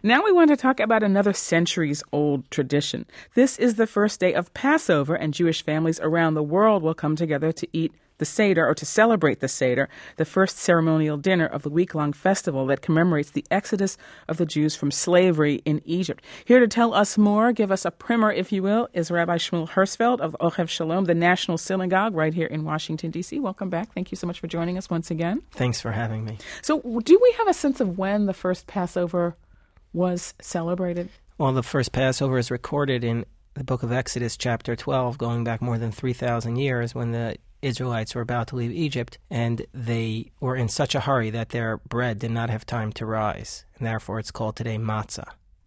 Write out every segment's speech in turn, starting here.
Now we want to talk about another centuries-old tradition. This is the first day of Passover, and Jewish families around the world will come together to eat the Seder, or to celebrate the Seder, the first ceremonial dinner of the week-long festival that commemorates the exodus of the Jews from slavery in Egypt. Here to tell us more, give us a primer, if you will, is Rabbi Shmuel Hirsfeld of Ohev Shalom, the National Synagogue right here in Washington, D.C. Welcome back. Thank you so much for joining us once again. Thanks for having me. So do we have a sense of when the first Passover was celebrated? Well, the first Passover is recorded in the book of Exodus, chapter 12, going back more than 3,000 years, when the Israelites were about to leave Egypt, and they were in such a hurry that their bread did not have time to rise, and therefore it's called today matzah.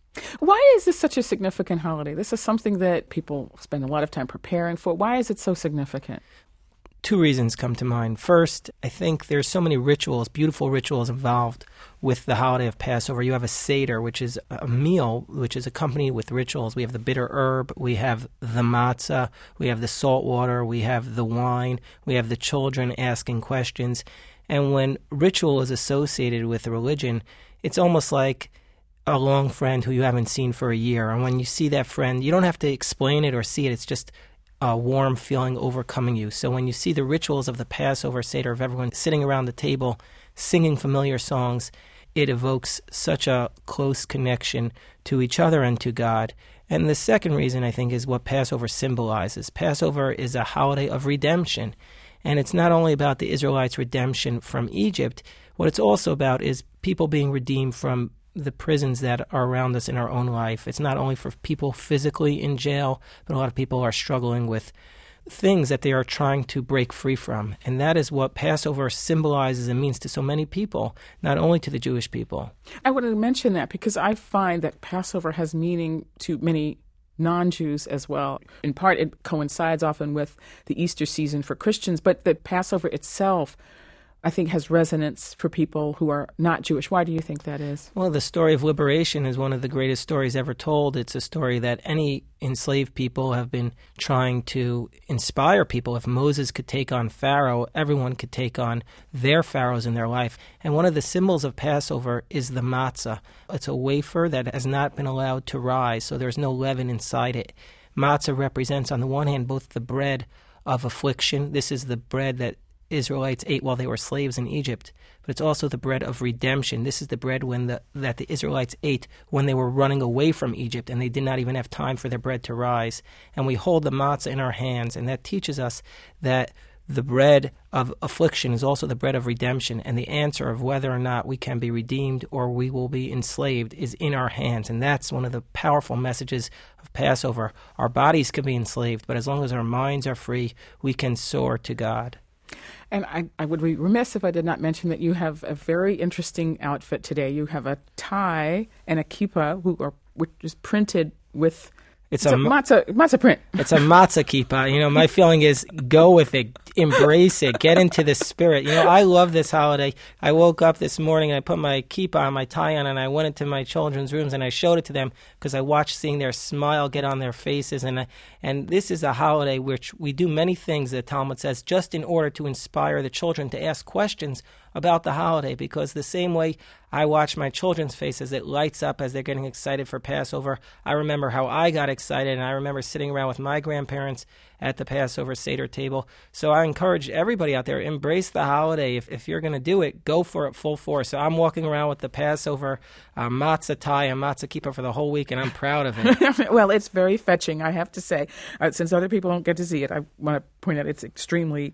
Why is this such a significant holiday? This is something that people spend a lot of time preparing for. Why is it so significant? Two reasons come to mind. First, I think there's so many rituals, beautiful rituals involved with the holiday of Passover. You have a Seder, which is a meal which is accompanied with rituals. We have the bitter herb, we have the matzah, we have the salt water, we have the wine, we have the children asking questions. And when ritual is associated with religion, it's almost like a long friend who you haven't seen for a year. And when you see that friend, you don't have to explain it or see it. It's just a warm feeling overcoming you. So when you see the rituals of the Passover Seder, of everyone sitting around the table singing familiar songs, it evokes such a close connection to each other and to God. And the second reason, I think, is what Passover symbolizes. Passover is a holiday of redemption. And it's not only about the Israelites' redemption from Egypt. What it's also about is people being redeemed from the prisons that are around us in our own life. It's not only for people physically in jail, but a lot of people are struggling with things that they are trying to break free from. And that is what Passover symbolizes and means to so many people, not only to the Jewish people. I wanted to mention that because I find that Passover has meaning to many non-Jews as well. In part, it coincides often with the Easter season for Christians, but the Passover itself, I think, has resonance for people who are not Jewish. Why do you think that is? Well, the story of liberation is one of the greatest stories ever told. It's a story that any enslaved people have been trying to inspire people. If Moses could take on Pharaoh, everyone could take on their pharaohs in their life. And one of the symbols of Passover is the matzah. It's a wafer that has not been allowed to rise, so there's no leaven inside it. Matzah represents, on the one hand, both the bread of affliction. This is the bread that Israelites ate while they were slaves in Egypt, but it's also the bread of redemption. This is the bread that the Israelites ate when they were running away from Egypt, and they did not even have time for their bread to rise. And we hold the matzah in our hands, and that teaches us that the bread of affliction is also the bread of redemption, and the answer of whether or not we can be redeemed or we will be enslaved is in our hands. And that's one of the powerful messages of Passover. Our bodies can be enslaved, but as long as our minds are free, we can soar to God. And I would be remiss if I did not mention that you have a very interesting outfit today. You have a tie and a kippah, which is printed with it's a matzah print. It's a matzah kippah. You know, my feeling is go with it, embrace it, get into the spirit. You know, I love this holiday. I woke up this morning and I put my kippah on, my tie on, and I went into my children's rooms and I showed it to them because I watched seeing their smile get on their faces. And this is a holiday which we do many things, the Talmud says, just in order to inspire the children to ask questions about the holiday, because the same way I watch my children's faces, it lights up as they're getting excited for Passover. I remember how I got excited, and I remember sitting around with my grandparents at the Passover Seder table. So I encourage everybody out there, embrace the holiday. If you're going to do it, go for it full force. So I'm walking around with the Passover matzah tie and matzah kippah for the whole week, and I'm proud of it. Well, it's very fetching, I have to say. Since other people don't get to see it, I want to point out it's extremely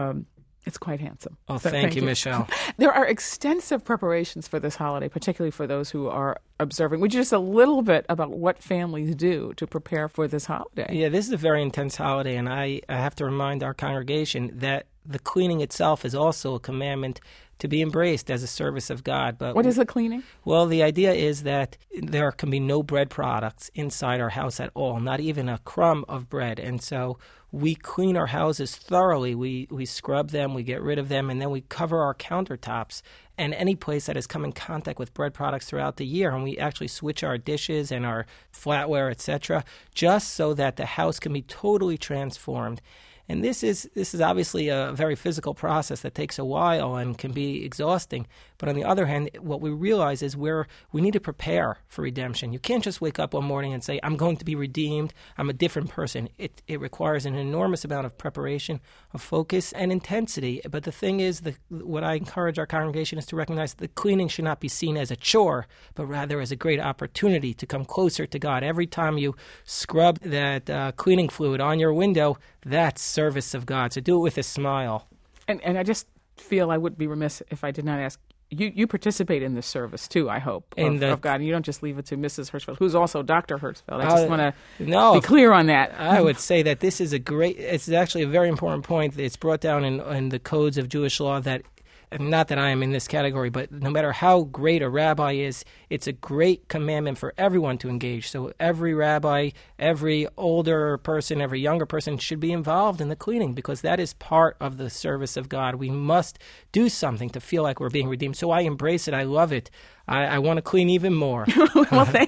it's quite handsome. Oh, thank you, Michelle. There are extensive preparations for this holiday, particularly for those who are observing. Would you just a little bit about what families do to prepare for this holiday? Yeah, this is a very intense holiday, and I have to remind our congregation that the cleaning itself is also a commandment to be embraced as a service of God. But what is the cleaning? Well, the idea is that there can be no bread products inside our house at all, not even a crumb of bread. And so we clean our houses thoroughly. We scrub them, we get rid of them, and then we cover our countertops and any place that has come in contact with bread products throughout the year. And we actually switch our dishes and our flatware, etc., just so that the house can be totally transformed. And this is obviously a very physical process that takes a while and can be exhausting. But on the other hand, what we realize is we need to prepare for redemption. You can't just wake up one morning and say, I'm going to be redeemed, I'm a different person. It requires an enormous amount of preparation, of focus, and intensity. But the thing is, what I encourage our congregation is to recognize that the cleaning should not be seen as a chore, but rather as a great opportunity to come closer to God. Every time you scrub that cleaning fluid on your window, that's service of God. So do it with a smile. And I just feel I would be remiss if I did not ask, you participate in this service too, I hope, of God. And you don't just leave it to Mrs. Hirschfeld, who's also Dr. Hirschfeld. I just want to be clear on that. I would say that this is it's actually a very important point. It's brought down in the codes of Jewish law that, not that I am in this category, but no matter how great a rabbi is, it's a great commandment for everyone to engage. So every rabbi, every older person, every younger person should be involved in the cleaning, because that is part of the service of God. We must do something to feel like we're being redeemed. So I embrace it. I love it. I want to clean even more. Well,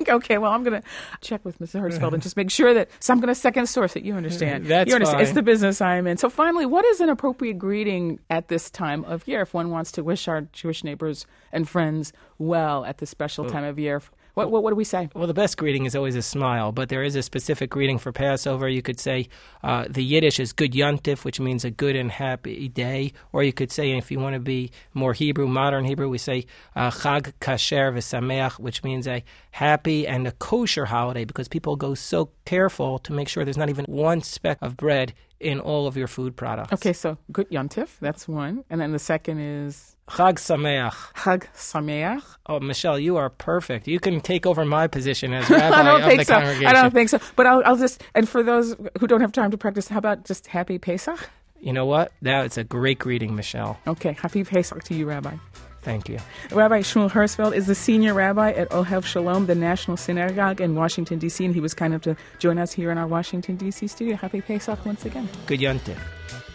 I'm going to check with Mr. Hirschfeld and just make sure that, so I'm going to second source it. You understand. That's fine. It's the business I'm in. So finally, what is an appropriate greeting at this time of year if one wants to wish our Jewish neighbors and friends well at this special time of year? What do we say? Well, the best greeting is always a smile, but there is a specific greeting for Passover. You could say the Yiddish is Good Yontif, which means a good and happy day. Or you could say, if you want to be more Hebrew, modern Hebrew, we say Chag Kasher V'Sameach, which means a happy and a kosher holiday, because people go so careful to make sure there's not even one speck of bread in all of your food products. Okay, so Good Yontif, that's one. And then the second is Chag Sameach. Chag Sameach. Oh, Michelle, you are perfect. You can take over my position as rabbi of the congregation. I don't think so. But I'll just, and for those who don't have time to practice, how about just Happy Pesach? You know what? That's a great greeting, Michelle. Okay, Happy Pesach to you, Rabbi. Thank you. Rabbi Shmuel Hirschfeld is the senior rabbi at Ohev Shalom, the National Synagogue in Washington, D.C., and he was kind enough to join us here in our Washington, D.C. studio. Happy Pesach once again. Good Yontif.